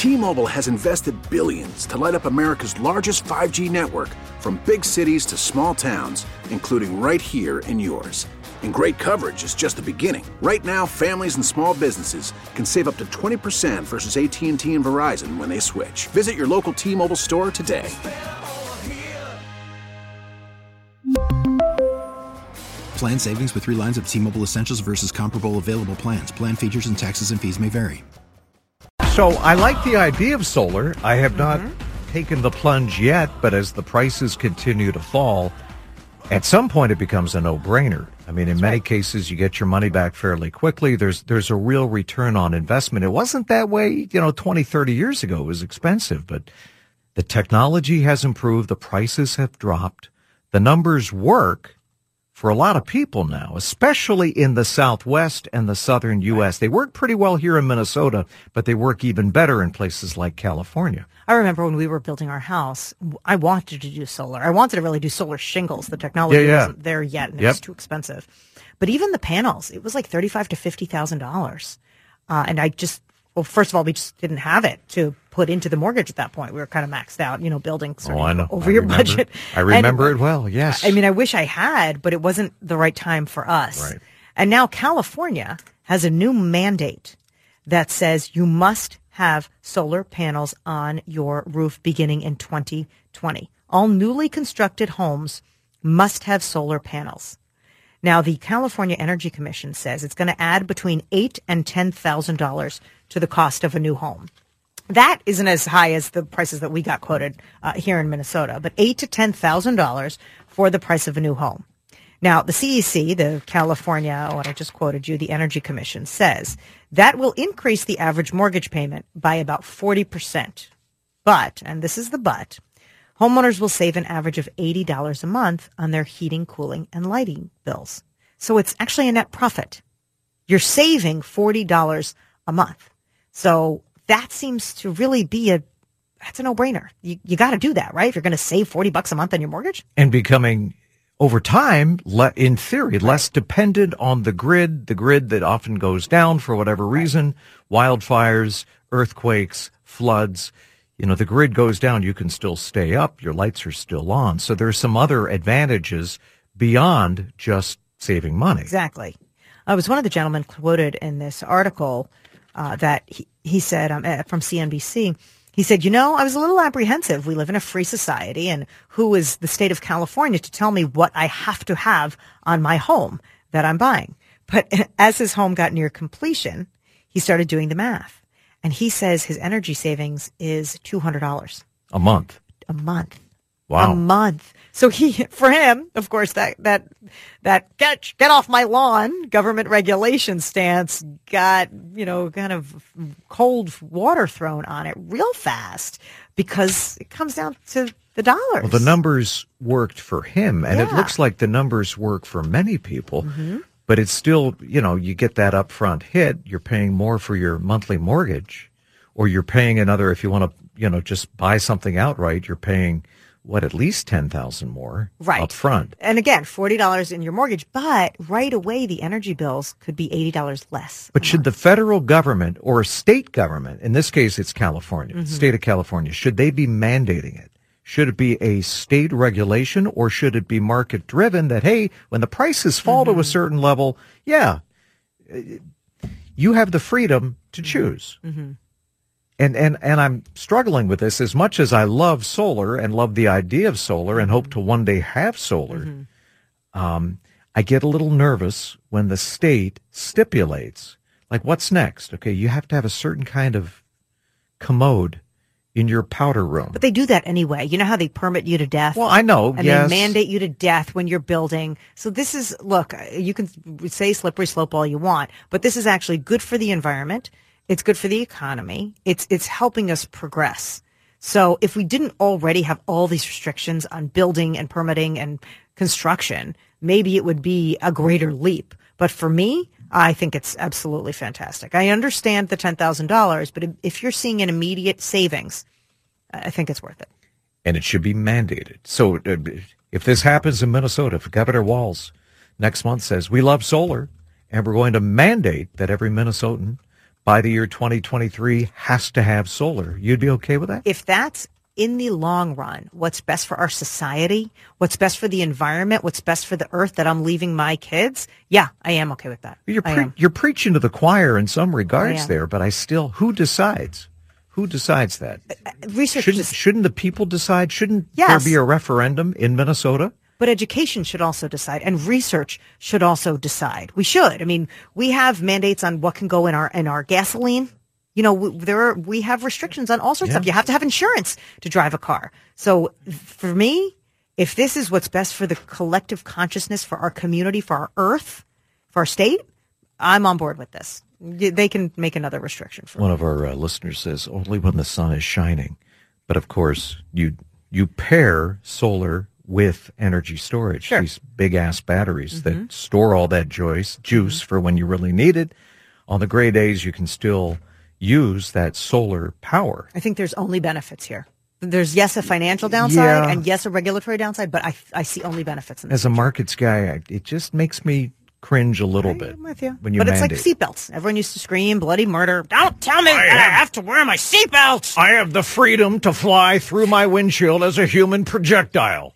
T-Mobile has invested billions to light up America's largest 5G network, from big cities to small towns, including right here in yours. And great coverage is just the beginning. Right now, families and small businesses can save up to 20% versus AT&T and Verizon when they switch. Visit your local T-Mobile store today. Plan savings with 3 lines of T-Mobile Essentials versus comparable available plans. Plan features and taxes and fees may vary. So I like the idea of solar. I have not taken the plunge yet, but as the prices continue to fall, at some point it becomes a no-brainer. I mean, in many cases, you get your money back fairly quickly. There's a real return on investment. It wasn't that way, 20, 30 years ago. It was expensive, but the technology has improved. The prices have dropped. The numbers work for a lot of people now, especially in the Southwest and the Southern U.S. They work pretty well here in Minnesota, but they work even better in places like California. I remember when we were building our house, I wanted to do solar. I wanted to really do solar shingles. The technology wasn't there yet, and it was too expensive. But even the panels, it was like $35,000 to $50,000. And I just, well, first of all, we just didn't have it to put into the mortgage at that point. We were kind of maxed out, building over your budget. I remember it well, yes. I mean, I wish I had, but it wasn't the right time for us. Right. And now California has a new mandate that says you must have solar panels on your roof beginning in 2020. All newly constructed homes must have solar panels. Now, the California Energy Commission says it's going to add between $8,000 and $10,000 to the cost of a new home. That isn't as high as the prices that we got quoted here in Minnesota, but $8,000 to $10,000 for the price of a new home. Now, the CEC, the California, what I just quoted you, the Energy Commission, says that will increase the average mortgage payment by about 40%. But, and this is the but, homeowners will save an average of $80 a month on their heating, cooling, and lighting bills. So it's actually a net profit. You're saving $40 a month. So that seems to really be that's a no-brainer. You got to do that, right? If you're going to save $40 a month on your mortgage. And becoming, over time, in theory, less dependent on the grid that often goes down for whatever reason, wildfires, earthquakes, floods. The grid goes down, you can still stay up, your lights are still on. So there's some other advantages beyond just saving money. Exactly. I was one of the gentlemen quoted in this article that he said from CNBC. He said, I was a little apprehensive. We live in a free society, and who is the state of California to tell me what I have to have on my home that I'm buying? But as his home got near completion, he started doing the math. And he says his energy savings is $200 a month. A month. Wow. A month. So for him, of course, that get off my lawn government regulation stance got, kind of cold water thrown on it real fast because it comes down to the dollars. Well, the numbers worked for him, and it looks like the numbers work for many people. Mm-hmm. But it's still, you get that upfront hit. You're paying more for your monthly mortgage, or you're paying another, if you want to, just buy something outright, you're paying, at least $10,000 more up front. And again, $40 in your mortgage, but right away the energy bills could be $80 less. But should the federal government or state government, in this case it's California, the state of California, should they be mandating it? Should it be a state regulation, or should it be market driven that, hey, when the prices fall to a certain level, you have the freedom to choose. Mm-hmm. And I'm struggling with this as much as I love solar and love the idea of solar and hope to one day have solar. Mm-hmm. I get a little nervous when the state stipulates, like, what's next? Okay, you have to have a certain kind of commode in your powder room. But they do that anyway. You know how they permit you to death? Well, I know, and they mandate you to death when you're building. So this is, look, you can say slippery slope all you want, but this is actually good for the environment. It's good for the economy. It's helping us progress. So if we didn't already have all these restrictions on building and permitting and construction, maybe it would be a greater leap. But for me, I think it's absolutely fantastic. I understand the $10,000, but if you're seeing an immediate savings, I think it's worth it. And it should be mandated. So if this happens in Minnesota, if Governor Walz next month says, we love solar, and we're going to mandate that every Minnesotan by the year 2023 has to have solar. You'd be okay with that? If that's in the long run, what's best for our society, what's best for the environment, what's best for the earth that I'm leaving my kids, yeah, I am okay with that. You're preaching to the choir in some regards there, but who decides? Who decides that? Research shouldn't the people decide? Shouldn't there be a referendum in Minnesota? But education should also decide, and research should also decide. We should. I mean, we have mandates on what can go in our gasoline. You know, we have restrictions on all sorts of stuff. You have to have insurance to drive a car. So for me, if this is what's best for the collective consciousness, for our community, for our earth, for our state, I'm on board with this. They can make another restriction. One of our listeners says only when the sun is shining. But of course, you pair solar with energy storage. Sure. These big ass batteries that store all that juice for when you really need it. On the gray days, you can still use that solar power. I think there's only benefits here. There's, yes, a financial downside and, yes, a regulatory downside, but I see only benefits in this. As a markets guy, it just makes me cringe a little bit. I'm with you. When you but mandate. It's like seatbelts. Everyone used to scream, bloody murder. Don't tell me that I have to wear my seatbelt. I have the freedom to fly through my windshield as a human projectile.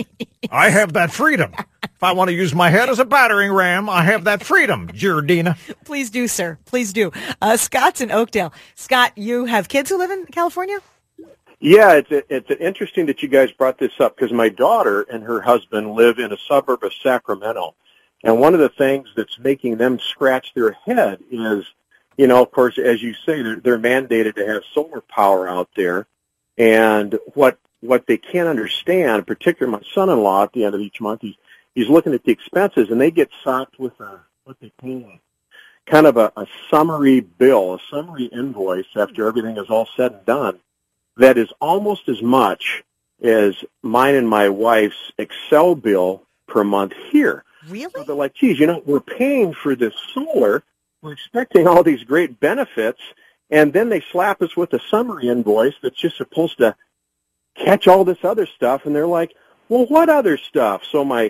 I have that freedom. If I want to use my head as a battering ram, I have that freedom, Giardina. Please do, sir. Please do. Scott's in Oakdale. Scott, you have kids who live in California? Yeah, it's interesting that you guys brought this up because my daughter and her husband live in a suburb of Sacramento. And one of the things that's making them scratch their head is, you know, of course, as you say, they're mandated to have solar power out there. And what they can't understand, particularly my son-in-law at the end of each month, he's looking at the expenses, and they get socked with what they call kind of a summary bill, a summary invoice after everything is all said and done, that is almost as much as mine and my wife's Excel bill per month here. Really? So they're like, geez, you know, we're paying for this solar, we're expecting all these great benefits, and then they slap us with a summary invoice that's just supposed to catch all this other stuff, and they're like, well, what other stuff? So my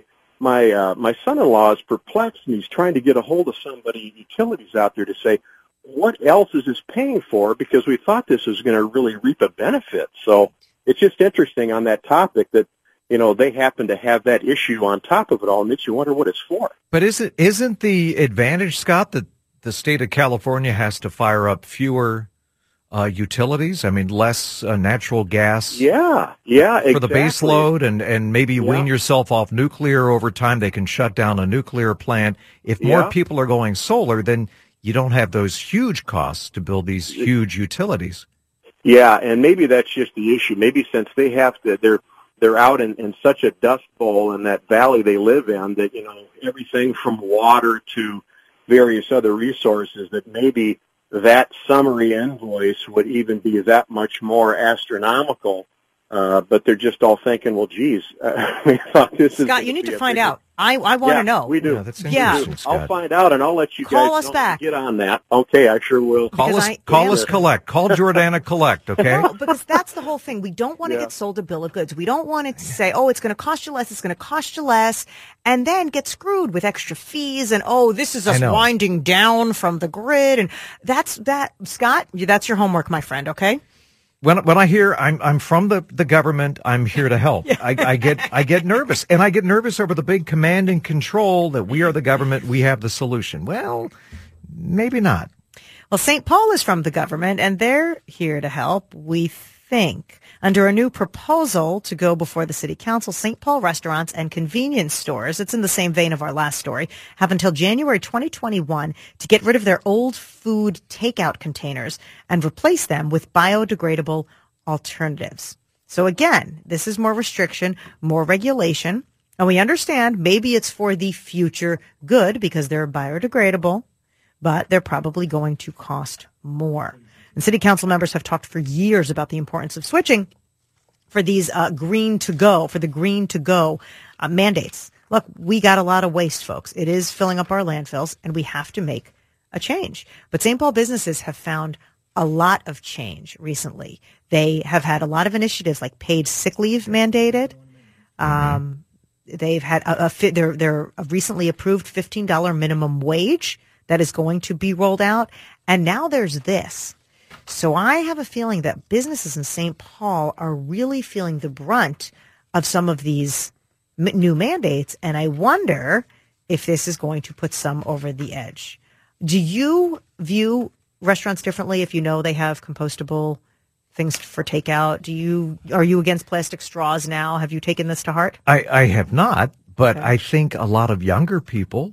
son-in-law is perplexed, and he's trying to get a hold of somebody, utilities out there, to say, what else is this paying for? Because we thought this was going to really reap a benefit. So it's just interesting on that topic that, you know, they happen to have that issue on top of it all, and makes you wonder what it's for. But isn't the advantage, Scott, that the state of California has to fire up fewer utilities? I mean, less natural gas. Yeah, exactly. For the base load, and maybe wean yourself off nuclear over time. They can shut down a nuclear plant. If more people are going solar, then you don't have those huge costs to build these huge utilities. Yeah, and maybe that's just the issue. Maybe since they have to, they're out in such a dust bowl in that valley they live in that, you know, everything from water to various other resources, that maybe that summary invoice would even be that much more astronomical. But they're just all thinking, well, geez, we thought this Scott, you need to find out. I want to know. We do. Yeah, that's interesting, Scott. I'll find out, and I'll let you call guys us back. Get on that. Okay, I sure will. Call us collect. Call Jordana collect, okay? No, because that's the whole thing. We don't want to get sold a bill of goods. We don't want it to say, oh, it's going to cost you less, it's going to cost you less, and then get screwed with extra fees and, oh, this is us winding down from the grid. And that's that. Scott, that's your homework, my friend, okay? When I hear I'm from the government, I'm here to help. I get nervous, and I get nervous over the big command and control that we are the government, we have the solution. Well, maybe not. Well, St. Paul is from the government, and they're here to help, we think. Under a new proposal to go before the city council, St. Paul restaurants and convenience stores, it's in the same vein of our last story, have until January 2021 to get rid of their old food takeout containers and replace them with biodegradable alternatives. So again, this is more restriction, more regulation, and we understand maybe it's for the future good because they're biodegradable, but they're probably going to cost more. And city council members have talked for years about the importance of switching for these green to go mandates. Look, we got a lot of waste, folks. It is filling up our landfills, and we have to make a change. But St. Paul businesses have found a lot of change recently. They have had a lot of initiatives like paid sick leave mandated. They've had their recently approved $15 minimum wage that is going to be rolled out. And now there's this. So I have a feeling that businesses in St. Paul are really feeling the brunt of some of these new mandates. And I wonder if this is going to put some over the edge. Do you view restaurants differently if you know they have compostable things for takeout? Are you against plastic straws now? Have you taken this to heart? I have not, but okay. I think a lot of younger people,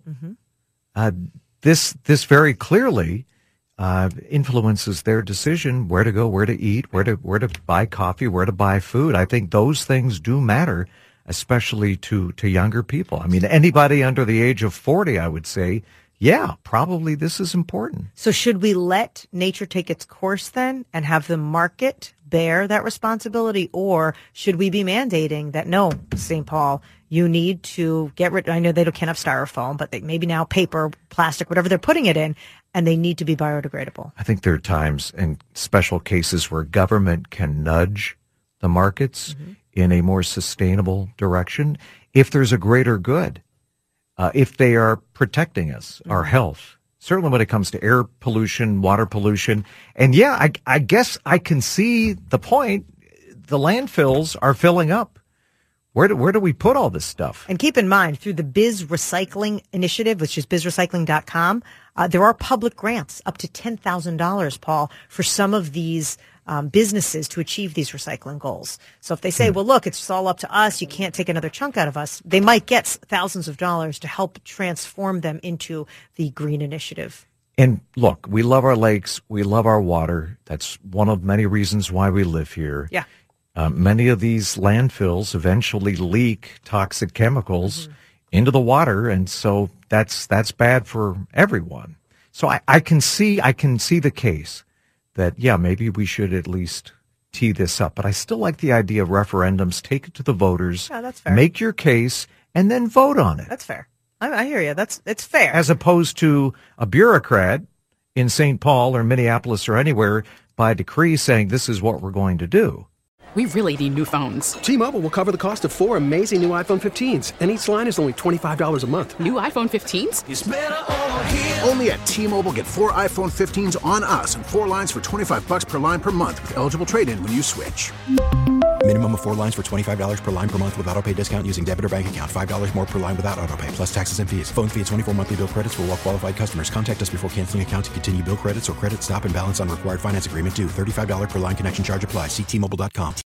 this very clearly influences their decision where to go, where to eat, where to buy coffee, where to buy food. I think those things do matter, especially to younger people. I mean, anybody under the age of 40, I would say, yeah, probably this is important. So should we let nature take its course then and have the market bear that responsibility? Or should we be mandating that, no, St. Paul, you need to get rid, I know they can't have styrofoam, but maybe now paper, plastic, whatever they're putting it in, and they need to be biodegradable. I think there are times and special cases where government can nudge the markets in a more sustainable direction if there's a greater good. If they are protecting us, our health, certainly when it comes to air pollution, water pollution. And yeah, I guess I can see the point. The landfills are filling up. Where do we put all this stuff? And keep in mind, through the Biz Recycling Initiative, which is bizrecycling.com, there are public grants up to $10,000, Paul, for some of these businesses to achieve these recycling goals. So if they say, well, look, it's all up to us, you can't take another chunk out of us, they might get thousands of dollars to help transform them into the green initiative. And look, we love our lakes. We love our water. That's one of many reasons why we live here. Yeah. Many of these landfills eventually leak toxic chemicals into the water, and so that's bad for everyone. So I can see the case that, yeah, maybe we should at least tee this up. But I still like the idea of referendums. Take it to the voters. Yeah, that's fair. Make your case, and then vote on it. That's fair. I hear you. It's fair. As opposed to a bureaucrat in St. Paul or Minneapolis or anywhere by decree saying this is what we're going to do. We really need new phones. T-Mobile will cover the cost of 4 amazing new iPhone 15s, and each line is only $25 a month. New iPhone 15s? It's better over here. Only at T-Mobile, get 4 iPhone 15s on us and 4 lines for $25 per line per month with eligible trade-in when you switch. Minimum of 4 lines for $25 per line per month with autopay discount using debit or bank account. $5 more per line without autopay, plus taxes and fees. Phone fee at 24 monthly bill credits for well-qualified customers. Contact us before canceling account to continue bill credits or credit stop and balance on required finance agreement due. $35 per line connection charge applies. See T-Mobile.com.